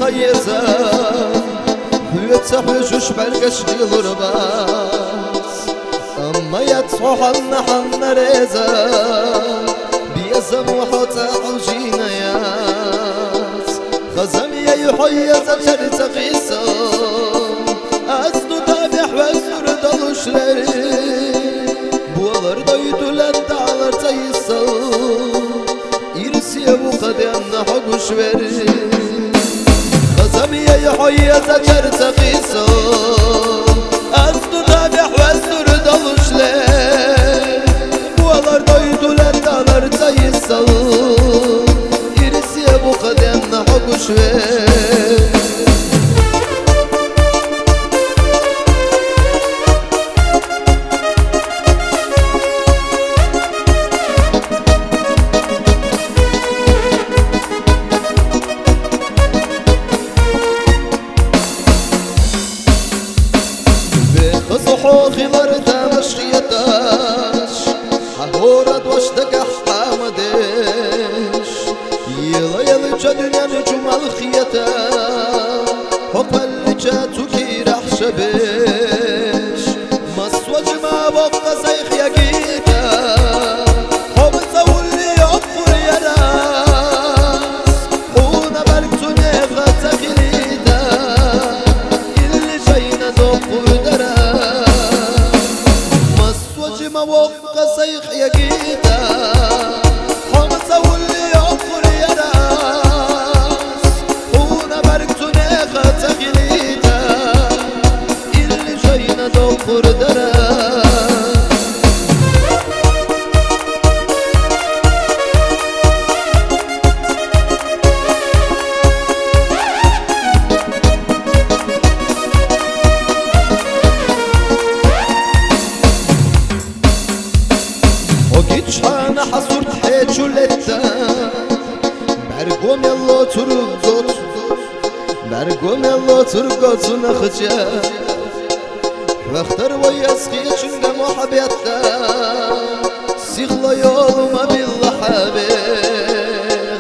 يخيزا ويتسحوش بالقش للرباس أما يتصح النحن ريزا بيزم وحوتا عوجينا ياس خزمي يحيزا شرط قيسا أزدو تابح وزر دلوشلري بوالر doydu lan dağlar sayısa İrsiye bu kademna hoguş verir Kazamiye yuhayyaza çarsa qisa Azdu tabih ve sürü daluşlar Bualar doydu lan dağlar sayısa İrsiye bu kademna hoguş verir خضر تمشيتاش حورد واشتقح حامدش يلا يلا جدنا نجمع الخيتا حكم اللي جاتو كي راح شبش مسوج ما بقى سيخ يقيتا حب تقول لي أكبر يا ناس حونا بركتو نيغا تخليتا اللي جاينا دقور درا ما وقع سيخ يقيتا حمزة واللي يقر يا ناس هونا بركتو نيخا تغليتا اللي جاينا دقر دراس شحانة حصرت حيجو لتا برقوم يلا ترقوت برقوم يلا ترقوت نخجا واختر ويسقي شنقا محبيتا سيخلا يولما بالله حبيخ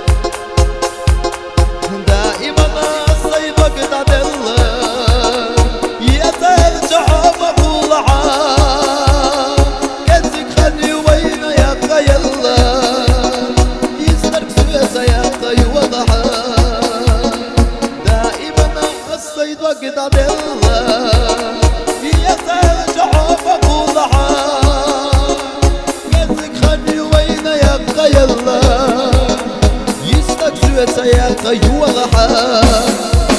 دائما الصيبك دعد الله يترجع مقول عام يلا يسترك سويسا يا قي وضحا دائما الصيد وقت عدلا يترجع فقوضحا قدك خلي وين يا قي يلا يسترك سويسا يا قي وضحا